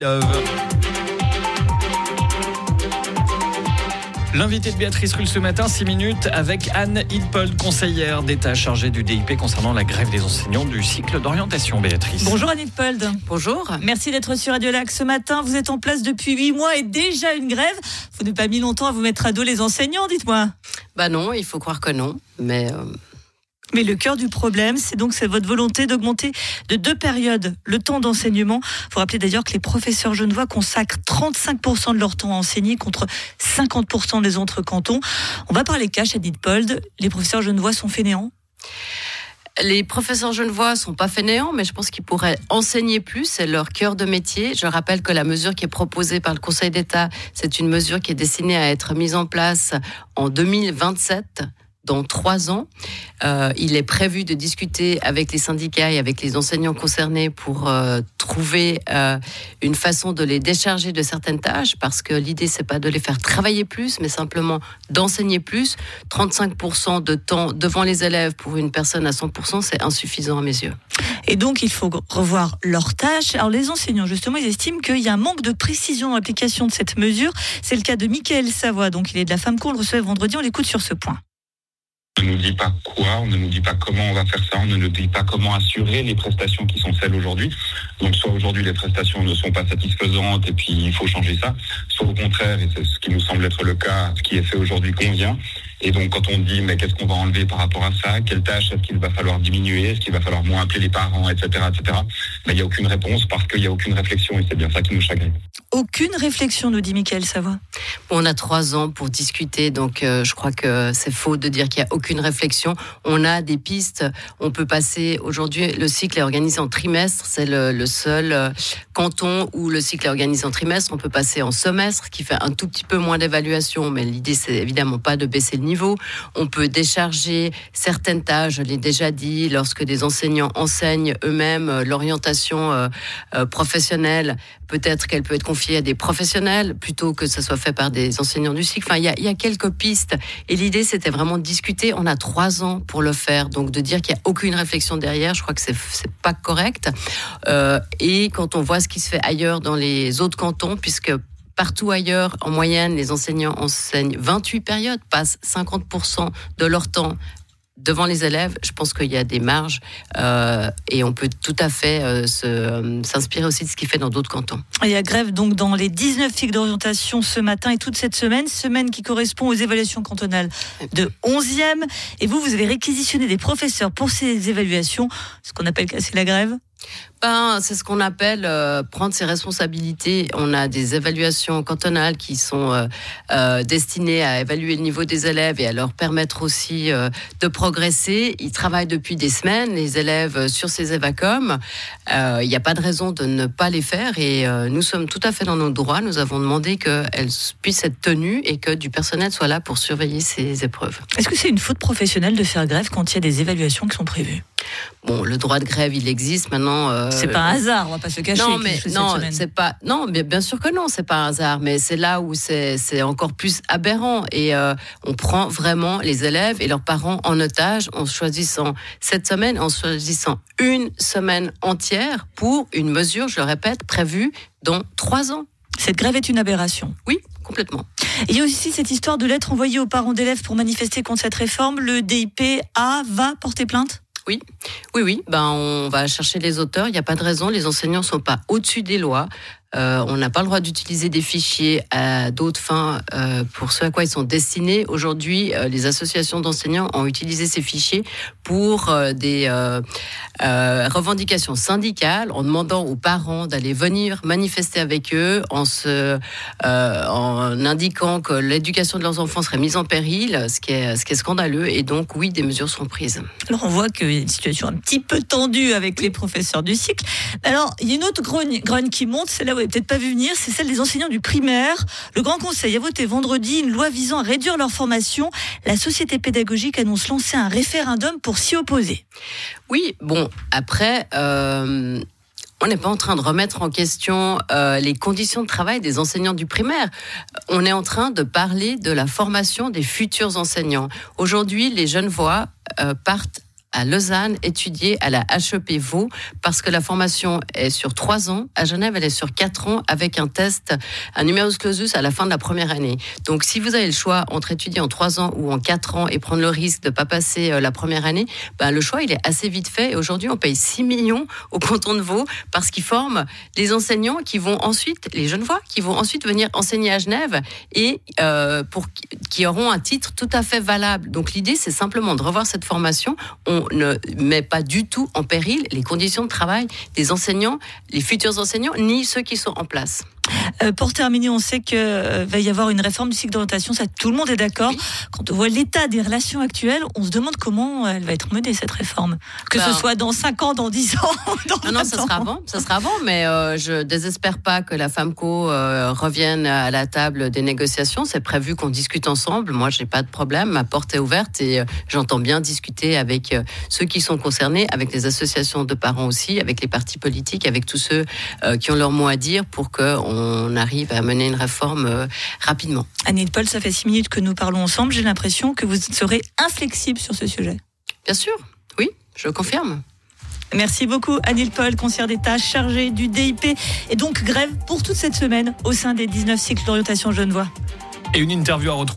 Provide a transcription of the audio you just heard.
L'invité de Béatrice Rulle ce matin, 6 minutes, avec Anne Hilpold, conseillère d'État chargée du DIP concernant la grève des enseignants du cycle d'orientation. Béatrice. Bonjour Anne Hilpold. Bonjour. Merci d'être sur Radio Lac ce matin. Vous êtes en place depuis 8 mois et déjà une grève. Vous n'avez pas mis longtemps à vous mettre à dos les enseignants, dites-moi. Non, il faut croire que non, mais le cœur du problème, c'est votre volonté d'augmenter de 2 périodes le temps d'enseignement. Il faut rappeler d'ailleurs que les professeurs genevois consacrent 35% de leur temps à enseigner contre 50% des autres cantons. On va parler cash, Anne Hilpold. Les professeurs genevois sont fainéants ? Les professeurs genevois sont pas fainéants, mais je pense qu'ils pourraient enseigner plus, c'est leur cœur de métier. Je rappelle que la mesure qui est proposée par le Conseil d'État, c'est une mesure qui est destinée à être mise en place en 2027. Dans 3 ans, il est prévu de discuter avec les syndicats et avec les enseignants concernés pour trouver une façon de les décharger de certaines tâches, parce que l'idée, c'est pas de les faire travailler plus, mais simplement d'enseigner plus. 35% de temps devant les élèves pour une personne à 100%, c'est insuffisant à mes yeux. Et donc, il faut revoir leurs tâches. Alors, les enseignants, justement, ils estiment qu'il y a un manque de précision dans l'application de cette mesure. C'est le cas de Michael Savoie, donc il est de la FAMCO, on le recevait vendredi, on l'écoute sur ce point. On ne nous dit pas quoi, on ne nous dit pas comment on va faire ça, on ne nous dit pas comment assurer les prestations qui sont celles aujourd'hui. Donc soit aujourd'hui les prestations ne sont pas satisfaisantes et puis il faut changer ça, soit au contraire, et c'est ce qui nous semble être le cas, ce qui est fait aujourd'hui convient. Et donc quand on dit mais qu'est-ce qu'on va enlever par rapport à ça, quelles tâches est-ce qu'il va falloir diminuer, est-ce qu'il va falloir moins appeler les parents, etc. Il n'y a aucune réponse parce qu'il n'y a aucune réflexion et c'est bien ça qui nous chagrine. Aucune réflexion, nous dit Michael Savoie. On a 3 ans pour discuter, donc je crois que c'est faux de dire qu'il n'y a aucune réflexion. On a des pistes, on peut passer, aujourd'hui le cycle est organisé en trimestre, c'est le seul canton où le cycle est organisé en trimestre. On peut passer en semestre, qui fait un tout petit peu moins d'évaluation, mais l'idée c'est évidemment pas de baisser le niveau. On peut décharger certaines tâches, je l'ai déjà dit, lorsque des enseignants enseignent eux-mêmes l'orientation professionnelle, peut-être qu'elle peut être confiée à des professionnels plutôt que ça soit fait par des enseignants du cycle. Enfin, il y a quelques pistes. Et l'idée, c'était vraiment de discuter. On a 3 ans pour le faire. Donc, de dire qu'il n'y a aucune réflexion derrière, je crois que c'est pas correct. Et quand on voit ce qui se fait ailleurs dans les autres cantons, puisque partout ailleurs, en moyenne, les enseignants enseignent 28 périodes, passent 50% de leur temps devant les élèves, je pense qu'il y a des marges et on peut tout à fait s'inspirer aussi de ce qui fait dans d'autres cantons. Il y a grève donc dans les 19 cycles d'orientation ce matin et toute cette semaine qui correspond aux évaluations cantonales de 11e. Et vous avez réquisitionné des professeurs pour ces évaluations, ce qu'on appelle casser la grève ? C'est ce qu'on appelle prendre ses responsabilités. On a des évaluations cantonales qui sont destinées à évaluer le niveau des élèves et à leur permettre aussi de progresser. Ils travaillent depuis des semaines, les élèves, sur ces évacom. Il n'y a pas de raison de ne pas les faire et nous sommes tout à fait dans nos droits. Nous avons demandé qu'elles puissent être tenues et que du personnel soit là pour surveiller ces épreuves. Est-ce que c'est une faute professionnelle de faire grève quand il y a des évaluations qui sont prévues ? Bon, le droit de grève, il existe maintenant. C'est pas un hasard, on va pas se cacher. Non, mais bien sûr que non, c'est pas un hasard, mais c'est là où c'est encore plus aberrant et on prend vraiment les élèves et leurs parents en otage en choisissant cette semaine, en choisissant une semaine entière pour une mesure, je le répète, prévue dans 3 ans. Cette grève est une aberration. Oui, complètement. Il y a aussi cette histoire de lettres envoyées aux parents d'élèves pour manifester contre cette réforme. Le DIP va porter plainte ? Oui. On va chercher les auteurs. Il n'y a pas de raison. Les enseignants ne sont pas au-dessus des lois. On n'a pas le droit d'utiliser des fichiers à d'autres fins pour ce à quoi ils sont destinés. Aujourd'hui, les associations d'enseignants ont utilisé ces fichiers pour des revendications syndicales, en demandant aux parents d'aller venir manifester avec eux, en indiquant que l'éducation de leurs enfants serait mise en péril, ce qui est scandaleux. Et donc, oui, des mesures seront prises. Alors, on voit qu'il y a une situation un petit peu tendue avec les professeurs du cycle. Alors, il y a une autre grogne qui monte, c'est là où vous n'avez peut-être pas vu venir, c'est celle des enseignants du primaire. Le Grand Conseil a voté vendredi une loi visant à réduire leur formation. La société pédagogique annonce lancer un référendum pour s'y opposer. Oui, bon, après, on n'est pas en train de remettre en question les conditions de travail des enseignants du primaire. On est en train de parler de la formation des futurs enseignants. Aujourd'hui, les Genevois partent à Lausanne, étudier à la HEP Vaud, parce que la formation est sur 3 ans. À Genève, elle est sur 4 ans, avec un test, un numerus clausus à la fin de la première année. Donc, si vous avez le choix entre étudier en 3 ans ou en 4 ans et prendre le risque de ne pas passer la première année, le choix, il est assez vite fait. Et aujourd'hui, on paye 6 millions au canton de Vaud parce qu'ils forment les enseignants qui vont ensuite, les Genevois, qui vont ensuite venir enseigner à Genève et qui auront un titre tout à fait valable. Donc, l'idée, c'est simplement de revoir cette formation. On ne met pas du tout en péril les conditions de travail des enseignants, les futurs enseignants, ni ceux qui sont en place. Pour terminer, on sait qu'il va y avoir une réforme du cycle d'orientation, ça tout le monde est d'accord. Oui. Quand on voit l'état des relations actuelles, on se demande comment elle va être menée, cette réforme. Que ce soit dans 5 ans, dans 10 ans, Non, ça sera avant, mais je désespère pas que la FAMCO revienne à la table des négociations. C'est prévu qu'on discute ensemble. Moi, j'ai pas de problème, ma porte est ouverte et j'entends bien discuter avec ceux qui sont concernés, avec les associations de parents aussi, avec les partis politiques, avec tous ceux qui ont leur mot à dire pour qu'on arrive à mener une réforme rapidement. Anne Hilpol, ça fait 6 minutes que nous parlons ensemble. J'ai l'impression que vous serez inflexible sur ce sujet. Bien sûr, oui, je confirme. Merci beaucoup Anne Hilpol, conseillère d'État chargée du DIP. Et donc grève pour toute cette semaine au sein des 19 cycles d'orientation genevois. Et une interview à retrouver.